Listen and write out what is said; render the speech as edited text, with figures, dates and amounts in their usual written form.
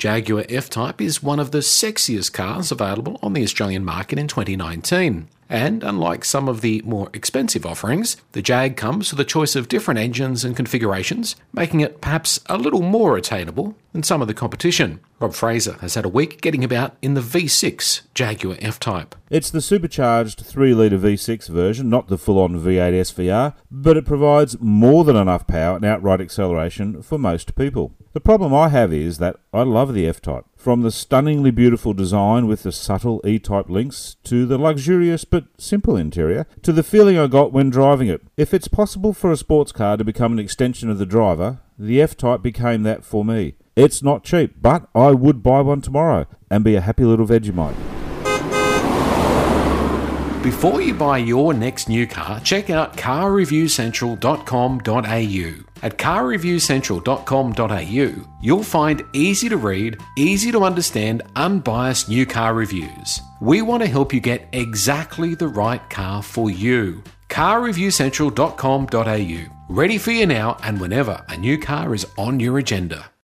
Jaguar F-Type is one of the sexiest cars available on the Australian market in 2019. And unlike some of the more expensive offerings, the Jag comes with a choice of different engines and configurations, making it perhaps a little more attainable than some of the competition. Rob Fraser has had a week getting about in the V6 Jaguar F-Type. It's the supercharged 3-litre V6 version, not the full-on V8 SVR, but it provides more than enough power and outright acceleration for most people. The problem I have is that I love the F-Type. From the stunningly beautiful design with the subtle E-Type links, to the luxurious but simple interior, to the feeling I got when driving it. If it's possible for a sports car to become an extension of the driver, the F-Type became that for me. It's not cheap, but I would buy one tomorrow and be a happy little Vegemite. Before you buy your next new car, check out carreviewcentral.com.au. At carreviewcentral.com.au, you'll find easy to read, easy to understand, unbiased new car reviews. We want to help you get exactly the right car for you. carreviewcentral.com.au. Ready for you now and whenever a new car is on your agenda.